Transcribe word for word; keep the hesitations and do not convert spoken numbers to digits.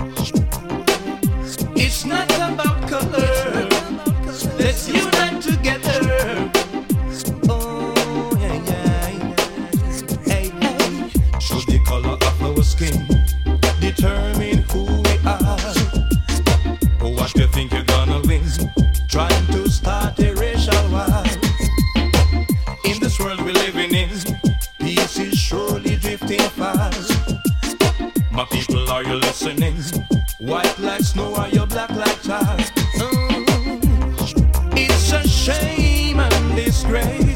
It's not about color. Let's unite together. Oh, yeah, yeah. Hey, hey. Should the color of our skin determine who we are? Or what you think you're gonna win? Trying to start a racial war. In this world we're living in, peace is surely drifting fast. My people, are you listening? White like snow, are you black like tar? Mm. It's a shame and disgrace